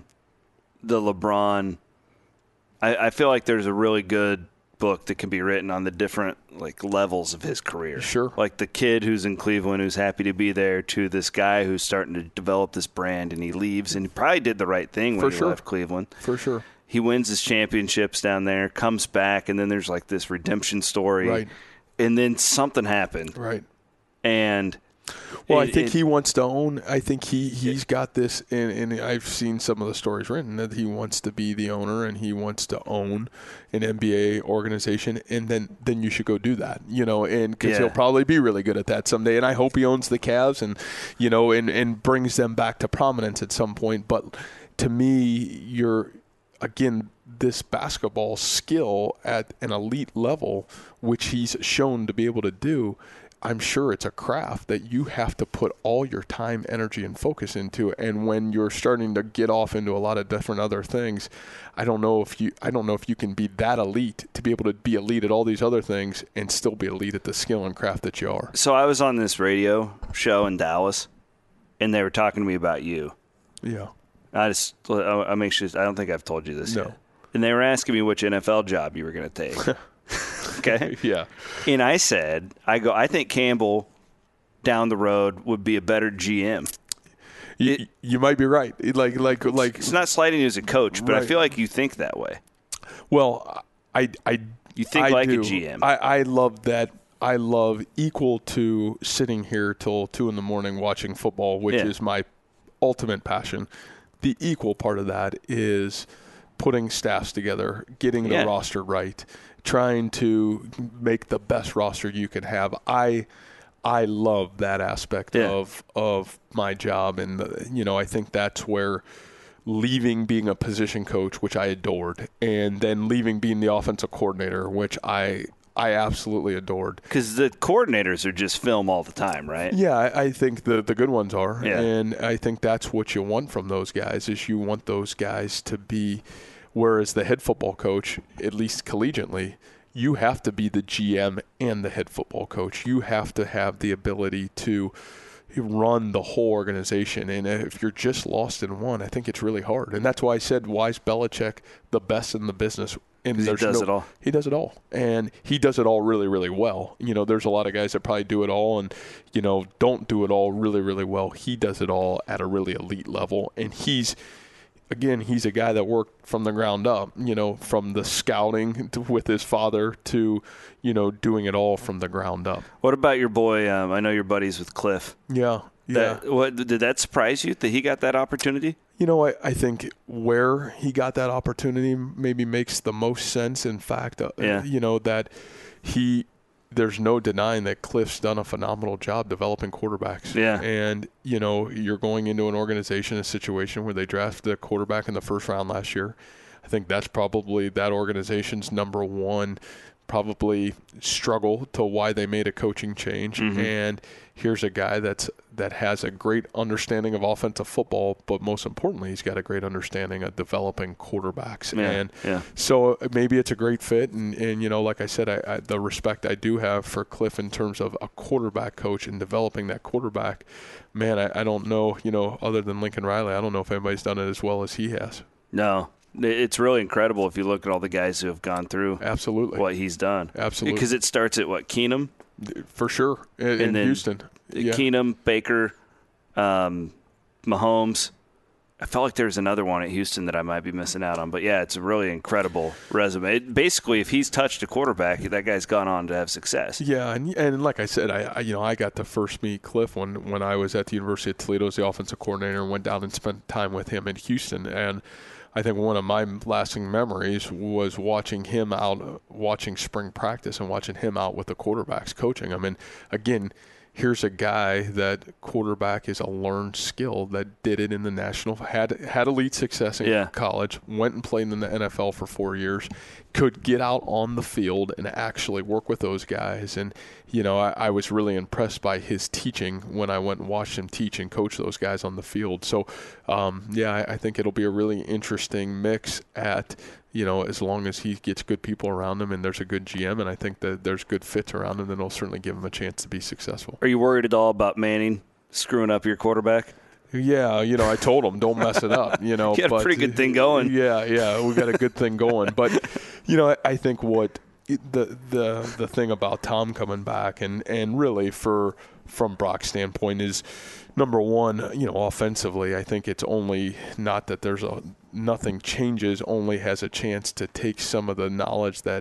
LeBron, I feel like there's a really good book that can be written on the different levels of his career. Sure. Like the kid who's in Cleveland who's happy to be there, to this guy who's starting to develop this brand, and he leaves, and he probably did the right thing when he left Cleveland. For sure. He wins his championships down there, comes back, and then there's this redemption story. Right. And then something happened. Right. And well, I think he wants to own. I think he's got this, and I've seen some of the stories written that he wants to be the owner and he wants to own an NBA organization, and then you should go do that, and because he'll probably be really good at that someday. And I hope he owns the Cavs and and brings them back to prominence at some point. But to me, this basketball skill at an elite level, which he's shown to be able to do, I'm sure it's a craft that you have to put all your time, energy, and focus into. And when you're starting to get off into a lot of different other things, I don't know if you can be that elite to be able to be elite at all these other things and still be elite at the skill and craft that you are. So I was on this radio show in Dallas, and they were talking to me about you. Yeah. I make sure. I don't think I've told you this No. yet. And they were asking me which NFL job you were going to take. Okay. Yeah. And I said, I think Campbell down the road would be a better GM. You might be right. Like It's not slighting you as a coach, but Right. I feel like you think that way. Well, You think I like do. a GM. I love that. I love equal to sitting here till 2 a.m. watching football, which is my ultimate passion. The equal part of that is putting staffs together, getting the roster right, trying to make the best roster you can have. I love that aspect of my job, and I think that's where leaving being a position coach, which I adored, and then leaving being the offensive coordinator, which I absolutely adored. Because the coordinators are just film all the time, right? Yeah, I think the good ones are. Yeah. And I think that's what you want from those guys, is you want those guys to be, whereas the head football coach, at least collegiately, you have to be the GM and the head football coach. You have to have the ability to run the whole organization. And if you're just lost in one, I think it's really hard. And that's why I said, why is Belichick the best in the business? And He does it all. He does it all. And he does it all really, really well. There's a lot of guys that probably do it all and, don't do it all really, really well. He does it all at a really elite level. And he's a guy that worked from the ground up, from the scouting with his father to, doing it all from the ground up. What about your boy? I know you're buddies with Cliff. Yeah. Did that surprise you that he got that opportunity? I think where he got that opportunity maybe makes the most sense. In fact, that there's no denying that Cliff's done a phenomenal job developing quarterbacks. Yeah. And, you're going into an organization, a situation where they drafted a quarterback in the first round last year. I think that's probably that organization's number one probably struggle to why they made a coaching change. Mm-hmm. And here's a guy that has a great understanding of offensive football, but most importantly, he's got a great understanding of developing quarterbacks. So maybe it's a great fit. And like I said, I the respect I do have for Cliff in terms of a quarterback coach and developing that quarterback, man, I don't know, other than Lincoln Riley, I don't know if anybody's done it as well as he has. No. It's really incredible if you look at all the guys who have gone through absolutely what he's done. Absolutely. Because it starts at Keenum? Keenum? For sure. In Houston. Yeah. Keenum, Baker, Mahomes. I felt like there's another one at Houston that I might be missing out on. But, yeah, it's a really incredible resume. Basically, if he's touched a quarterback, that guy's gone on to have success. Yeah, and like I said, I got to first meet Cliff when I was at the University of Toledo as the offensive coordinator and went down and spent time with him in Houston. And I think one of my lasting memories was watching spring practice and watching him out with the quarterbacks coaching. I mean, again, here's a guy that quarterback is a learned skill that did it in the national, had elite success in college, went and played in the NFL for 4 years, could get out on the field and actually work with those guys. And, I was really impressed by his teaching when I went and watched him teach and coach those guys on the field. So, I think it'll be a really interesting mix at, as long as he gets good people around him and there's a good GM, and I think that there's good fits around him, then it'll certainly give him a chance to be successful. Are you worried at all about Manning screwing up your quarterback? Yeah, I told him, don't mess it up, You had a pretty good thing going. Yeah, we got a good thing going. But, I think what the thing about Tom coming back and really from Brock's standpoint is, number one, offensively, I think it's only not that nothing changes, only has a chance to take some of the knowledge that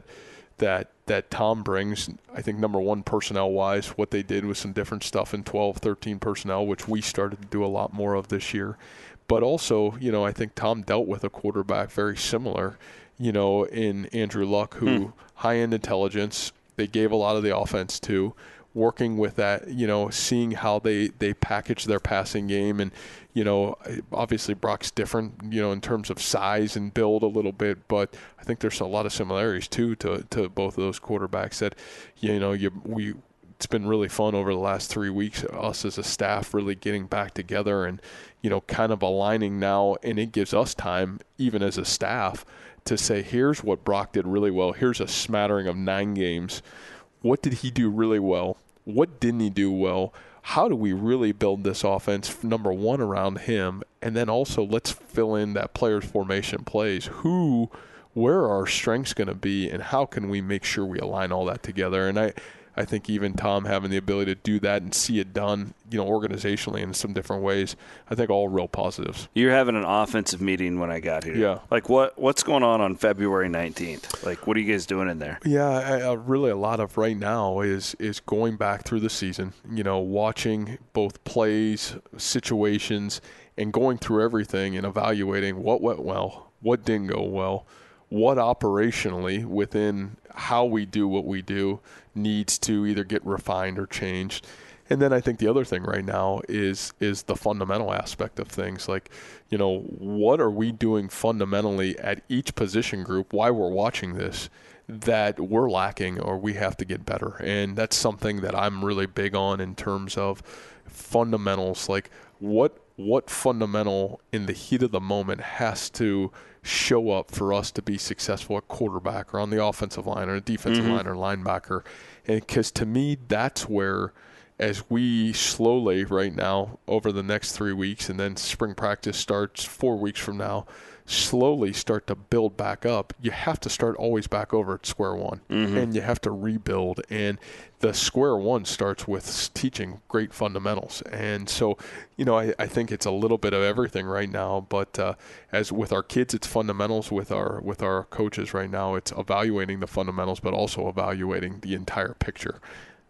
Tom brings. I think, number one, personnel-wise, what they did with some different stuff in 12, 13 personnel, which we started to do a lot more of this year. But also, I think Tom dealt with a quarterback very similar, in Andrew Luck, who high-end intelligence, they gave a lot of the offense to, working with that, seeing how they package their passing game. And, obviously Brock's different, in terms of size and build a little bit, but I think there's a lot of similarities too to both of those quarterbacks that, it's been really fun over the last 3 weeks, us as a staff really getting back together and, kind of aligning now. And it gives us time, even as a staff, to say, here's what Brock did really well. Here's a smattering of 9 games. What did he do really well? What didn't he do well? How do we really build this offense, number one, around him? And then also let's fill in that player's formation plays. Where are our strengths going to be, and how can we make sure we align all that together? And I think even Tom having the ability to do that and see it done, organizationally in some different ways, I think all real positives. You're having an offensive meeting when I got here. Yeah. Like what's going on February 19th? Like, what are you guys doing in there? Yeah, really a lot of right now is going back through the season, watching both plays, situations, and going through everything and evaluating what went well, what didn't go well, what operationally within how we do what we do needs to either get refined or changed. And then I think the other thing right now is the fundamental aspect of things. Like, what are we doing fundamentally at each position group, why we're watching this, that we're lacking or we have to get better. And that's something that I'm really big on in terms of fundamentals. Like, what fundamental in the heat of the moment has to show up for us to be successful at quarterback or on the offensive line or a defensive line or linebacker. And because to me, that's where, as we slowly right now over the next 3 weeks, and then spring practice starts 4 weeks from now, slowly start to build back up, you have to start always back over at square one, and you have to rebuild. And the square one starts with teaching great fundamentals. And so, I think it's a little bit of everything right now, but as with our kids, it's fundamentals. With our coaches right now, it's evaluating the fundamentals, but also evaluating the entire picture.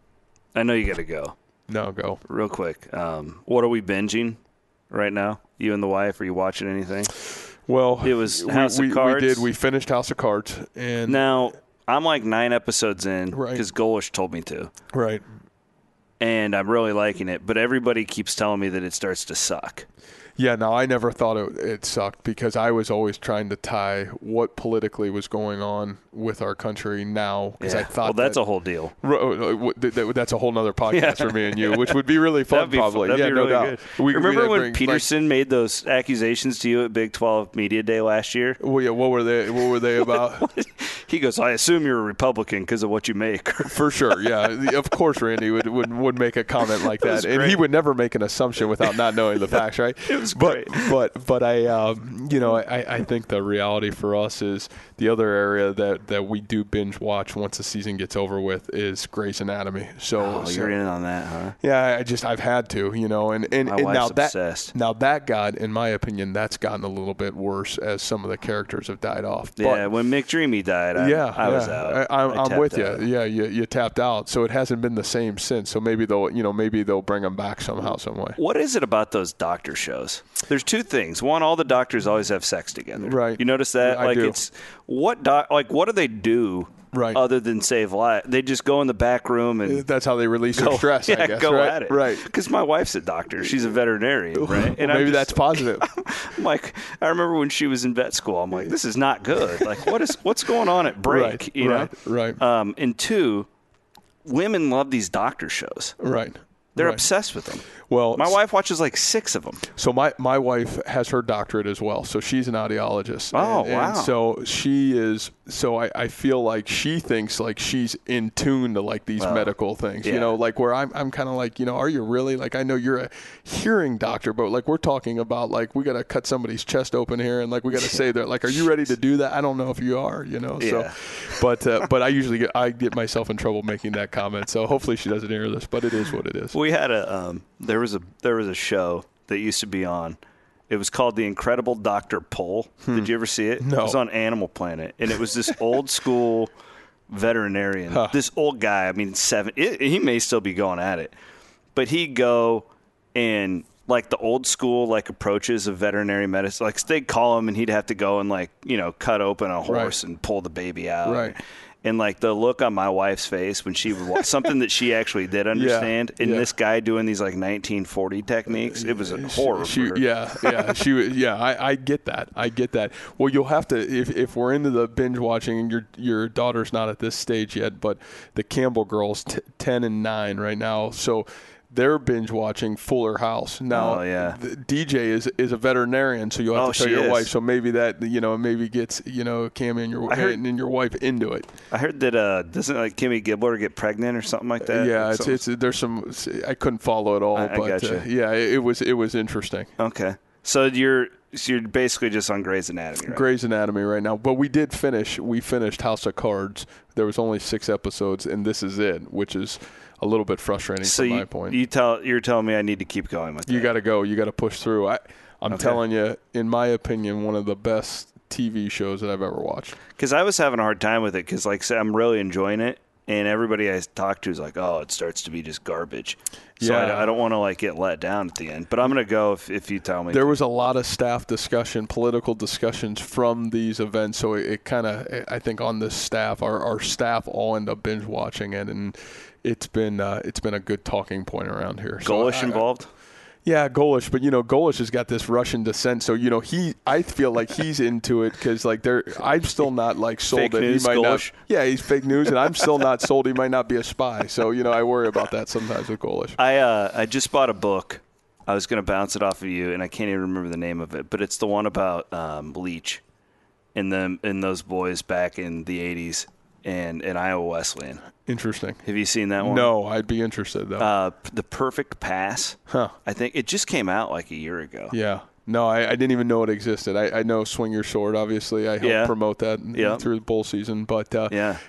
I know you got to go. No, go. Real quick. What are we binging right now? You and the wife, are you watching anything? Well, it was House of Cards. We did. We finished House of Cards. And now, I'm like 9 episodes in right, because Golish told me to. Right. And I'm really liking it, but everybody keeps telling me that it starts to suck. Yeah, no, I never thought it sucked because I was always trying to tie what politically was going on with our country now. Because I thought that's a whole deal. That's a whole nother podcast for me and you, which would be really fun, probably. That'd be really no doubt. Good. Remember when Peterson made those accusations to you at Big 12 Media Day last year? Well, yeah, what were they about? He goes, I assume you're a Republican because of what you make. For sure, yeah. Of course, Randy would make a comment like that. And he would never make an assumption without not knowing the facts, right? It was great. But I think the reality for us is the other area that we do binge watch once the season gets over with is Grey's Anatomy. So you're in on that, huh? Yeah, I've had to, and my wife's obsessed. Now that got, in my opinion, that's gotten a little bit worse as some of the characters have died off. Yeah, when McDreamy died, I was out. I'm with you. Yeah, you tapped out. So it hasn't been the same since. So maybe they'll bring them back somehow, some way. What is it about those doctor shows? There's two things. One, all the doctors always have sex together. Right. You notice that? I do. It's what do they do? Right. Other than save lives, they just go in the back room and that's how they release their stress. Yeah, I guess. go right? at it. Right. Because my wife's a doctor; she's a veterinarian, right? And maybe that's positive. I'm like, I remember when she was in vet school. I'm like, this is not good. Like, what's going on at break? Right. You know? Right. And two, women love these doctor shows. Right. They're obsessed with them. Well, my wife watches like 6 of them. So my wife has her doctorate as well. So she's an audiologist. Oh, And wow. so she is. So I feel like she thinks like she's in tune to like these medical things. Yeah. Like where I'm kind of like, are you really? Like I know you're a hearing doctor, but like we're talking about like we got to cut somebody's chest open here, and like we got to say that like, are you ready to do that? I don't know if you are. Yeah. So, but I usually get myself in trouble making that comment. So hopefully she doesn't hear this. But it is what it is. We had there was a show that used to be on. It was called The Incredible Dr. Pol. Did you ever see it? No. It was on Animal Planet, and it was this old school veterinarian. This old guy. I mean, he may still be going at it, but he'd go and like the old school like approaches of veterinary medicine. Like they'd call him and he'd have to go and like, cut open a horse and pull the baby out. Right. And like the look on my wife's face when she would something that she actually did understand, and this guy doing these like 1940 techniques, it was a horror. I get that. I get that. Well, you'll have to if we're into the binge watching, and your daughter's not at this stage yet, but the Campbell girls, 10 and 9 right now, so. They're binge watching Fuller House now. DJ is a veterinarian, so you'll have to tell your wife. So maybe that maybe gets Cammy and your wife into it. I heard that doesn't like Kimmy Gibbler get pregnant or something like that? Yeah, it's there's some I couldn't follow it all, but it was interesting. Okay, so you're basically just on Grey's Anatomy. Right? Grey's Anatomy right now, but we finished House of Cards. There was only 6 episodes, and this is it, which is a little bit frustrating from my point. You're telling me I need to keep going with that. You got to go. You got to push through. I'm telling you, in my opinion, one of the best TV shows that I've ever watched. Because I was having a hard time with it because, like I said, I'm really enjoying it. And everybody I talk to is like, oh, it starts to be just garbage. So I don't want to like get let down at the end. But I'm going to go if you tell me. There was a lot of staff discussion, political discussions from these events. So it kind of, I think on this staff, our staff all end up binge watching it. And it's been a good talking point around here. Golish involved? Yeah, Golish, but Golish has got this Russian descent, so I feel like he's into it because like I'm still not like sold fake that news, he might Golish. not. Yeah, he's fake news, and I'm still not sold he might not be a spy. So I worry about that sometimes with Golish. I just bought a book. I was going to bounce it off of you, and I can't even remember the name of it, but it's the one about Leach and those boys back in the 80s and Iowa Wesleyan. Interesting. Have you seen that one? No, I'd be interested though. The Perfect Pass. Huh. I think it just came out like a year ago. Yeah. No, I didn't even know it existed. I know Swing Your Sword, obviously. I helped promote that through the bowl season. But, that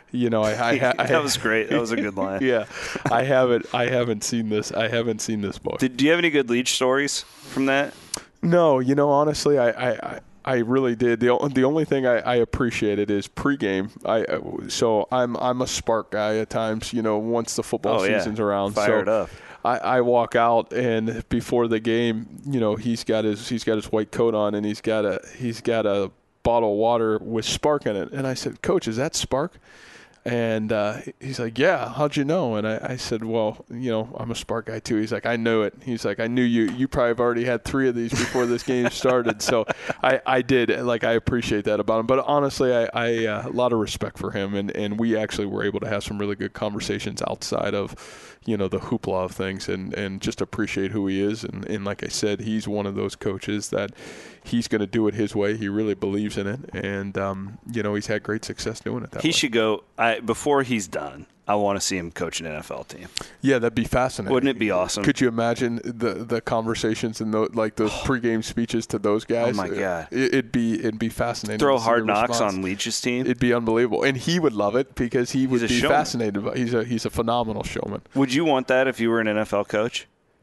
was great. That was a good line. Yeah. I haven't seen this. I haven't seen this book. Do you have any good Leach stories from that? No, honestly, I really did. The only thing I appreciated is pregame. So I'm a spark guy at times. Once the football season's around, fired up. I walk out and before the game, he's got his white coat on and he's got a bottle of water with Spark in it. And I said, Coach, is that Spark? And he's like, yeah, how'd you know? And I said, well, I'm a Spark guy too. He's like, I knew it. He's like, I knew you probably have already had 3 of these before this game started. So I did. Like, I appreciate that about him. But honestly, I a lot of respect for him. And we actually were able to have some really good conversations outside of, the hoopla of things and just appreciate who he is. And like I said, he's one of those coaches that he's going to do it his way. He really believes in it. And, he's had great success doing it that way. He should go before he's done. I want to see him coach an NFL team. Yeah, that'd be fascinating. Wouldn't it be awesome? Could you imagine the conversations and those pregame speeches to those guys? Oh my God, it'd be fascinating. Throw Hard Knocks on Leach's team. It'd be unbelievable, and he would love it because he would be fascinated. He's a phenomenal showman. Would you want that if you were an NFL coach?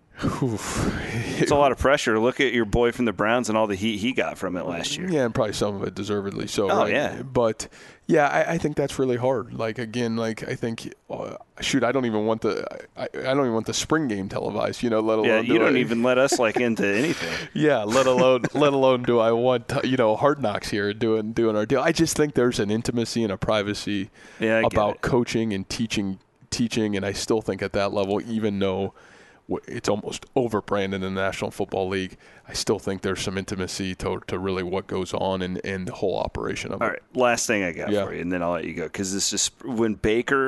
It's a lot of pressure. Look at your boy from the Browns and all the heat he got from it last year. Yeah, and probably some of it deservedly so. Oh, right? yeah. But, I think that's really hard. Like, again, I think, I don't even want the spring game televised, let alone. Yeah, you don't even let us, into anything. Yeah, let alone do I want, Hard Knocks here doing our deal. I just think there's an intimacy and a privacy about coaching and teaching, and I still think at that level, even though it's almost over-branded in the National Football League, I still think there's some intimacy to really what goes on and the whole operation of it. All right, last thing I got for you, and then I'll let you go. Because this is when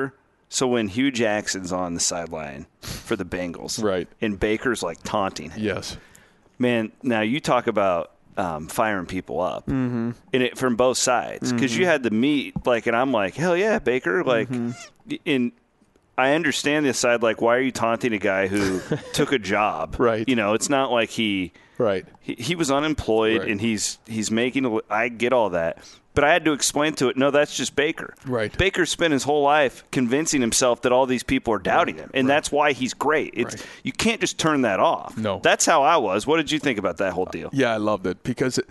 Hugh Jackson's on the sideline for the Bengals, right, and Baker's taunting him. Yes. Man, now you talk about firing people up, mm-hmm. and it from both sides. Because you had the meet, and I'm like, hell yeah, Baker, in – I understand this side, why are you taunting a guy who took a job? Right. It's not like he was unemployed and he's making – I get all that. But I had to explain to it, no, that's just Baker. Right. Baker spent his whole life convincing himself that all these people are doubting him, and that's why he's great. You can't just turn that off. No. That's how I was. What did you think about that whole deal? Yeah, I loved it because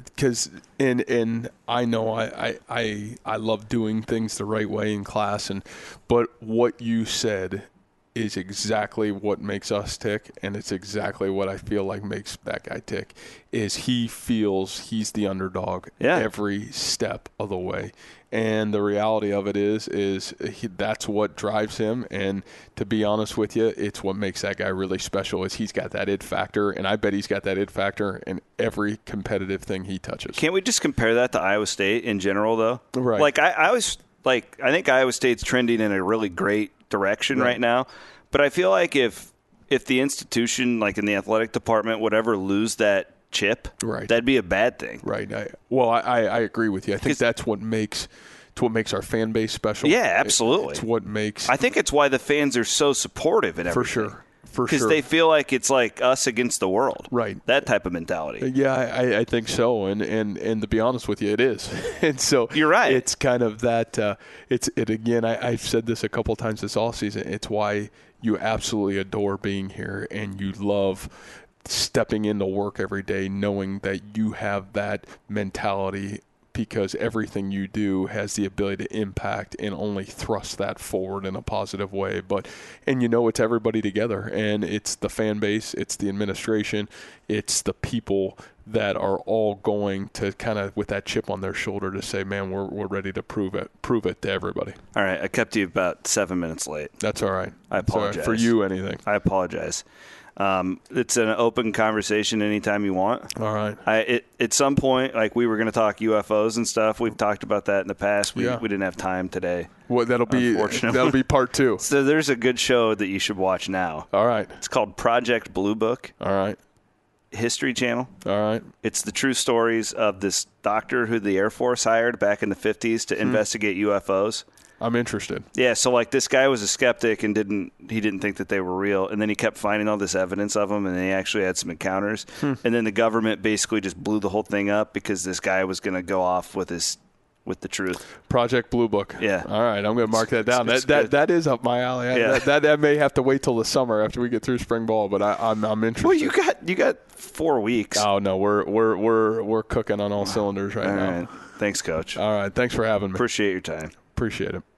and I know I love doing things the right way in class, but what you said is exactly what makes us tick, and it's exactly what I feel like makes that guy tick, is he feels he's the underdog every step of the way. And the reality of it is that's what drives him. And to be honest with you, it's what makes that guy really special is he's got that it factor, and I bet he's got that it factor in every competitive thing he touches. Can't we just compare that to Iowa State in general, though? Right. Like, I think Iowa State's trending in a really great direction right now. But I feel like if the institution, like in the athletic department, would ever lose that chip, that'd be a bad thing. Right. I agree with you. I think that's what makes our fan base special. Yeah, absolutely. It's what makes. I think it's why the fans are so supportive and everything. For sure. Because they feel like it's like us against the world. Right. That type of mentality. Yeah, I think so. And to be honest with you, it is. And so you're right. It's kind of that. Again. I've said this a couple of times this all season. It's why you absolutely adore being here and you love stepping into work every day knowing that you have that mentality, because everything you do has the ability to impact and only thrust that forward in a positive way. And it's everybody together, and it's the fan base, it's the administration, it's the people that are all going to kind of with that chip on their shoulder to say, man, we're ready to prove it to everybody. All right, I kept you about 7 minutes late. That's all right. I apologize. Right. For you, anything. I apologize. It's an open conversation anytime you want. All right. At some point, like we were going to talk UFOs and stuff. We've talked about that in the past. We didn't have time today. Well, that'll be part 2. So there's a good show that you should watch now. All right. It's called Project Blue Book. All right. History Channel. All right. It's the true stories of this doctor who the Air Force hired back in the 50s to investigate UFOs. I'm interested. Yeah, so like this guy was a skeptic and didn't think that they were real, and then he kept finding all this evidence of them, and he actually had some encounters. And then the government basically just blew the whole thing up because this guy was going to go off with the truth. Project Blue Book. Yeah. All right, I'm going to mark that down. That is up my alley. Yeah. That may have to wait till the summer after we get through spring ball, but I'm interested. Well, you got 4 weeks. Oh no, we're cooking on all cylinders right now. Right. Thanks, Coach. All right, thanks for having me. Appreciate your time. Appreciate it.